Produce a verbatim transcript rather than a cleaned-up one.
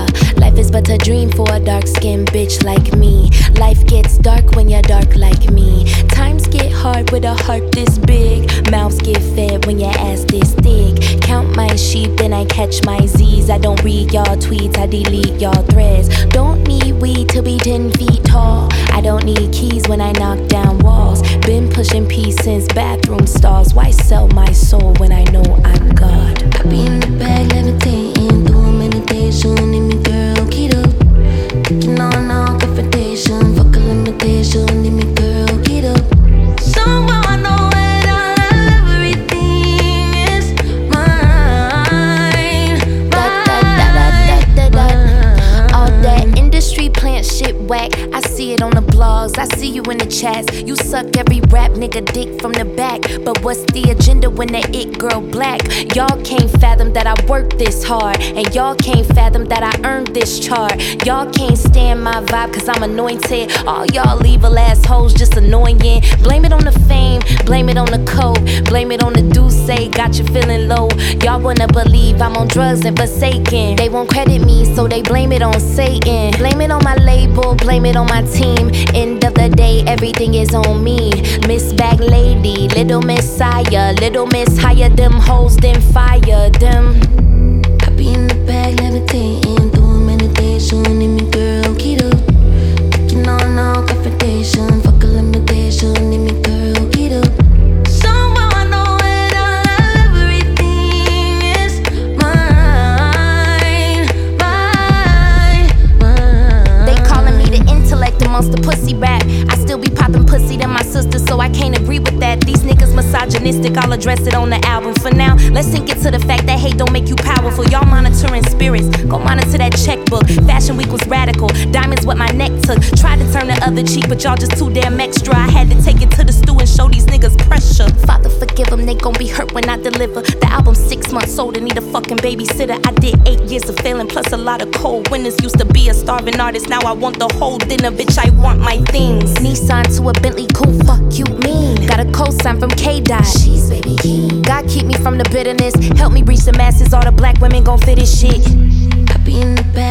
Life is but a dream for a dark-skinned bitch like me. Life gets dark when you're dark like me. Times get hard with a heart this big. Mouths get fed when your ass this thick. Count my sheep, then I catch my Z's. I don't read y'all tweets, I delete y'all threads. Don't need weed to be ten feet tall. I don't need keys when I knock down walls. Been pushing peace since bathroom stalls. Why sell my soul when I know I'm God? I be in the bag levitating, doing meditation. Need me girl, get up. Kicking on all confrontation, fuck a limitation. Need me girl, get up. Somehow I know it all, everything is mine. Da, da, da, da, da, da, da. All that industry plant shit whack. I see it on the blogs, I see you in the chats. You suck every rap nigga dick from the back. But what's the agenda when that it girl black? Y'all can't fathom that I worked this hard, and y'all can't fathom that I earned this chart. Y'all can't stand my vibe cause I'm anointed. All y'all evil assholes just annoying. Blame it on the fame, blame it on the coke, blame it on the Douce, got you feeling low. Y'all wanna believe I'm on drugs and forsaken. They won't credit me so they blame it on Satan. Blame it on my label, blame it on my team. End of the day, everything is on me. Miss Bag Lady, Little Messiah, Little Miss higher them hoes, then fire them. I be in the bag levitating, doing meditation. Need me girl, get up. Kicking on all confrontation, fuck a limitation. Need me girl, get up. Somehow I know it all, everything is mine, mine, mine. They calling me the intellect amongst the pussy rap. I still be popping pussy to my sister, so I can't agree with that. These niggas misogynistic, I'll address it on the album. For now, let's sink it to the fact that hate don't make you powerful. Y'all monitoring spirits, go monitor that checkbook. Fashion week was radical, diamonds what my neck took. Tried to turn the other cheek, but y'all just too damn extra. I had to take it to the stew and show these niggas pressure. Father forgive them, they gon' be hurt when I deliver. The album's six months old and need a fucking babysitter. I did eight years of failing, plus a lot of cold winners. Used to be a starving artist, now I want the whole dinner. Bitch, I want my things. Nissan to a Bentley coupe, fuck you mean. Got a cosign from K-Dot, she's baby king. God keep me from the bitterness, help me reach the masses. All the black women gon' fit this shit. I be in the bag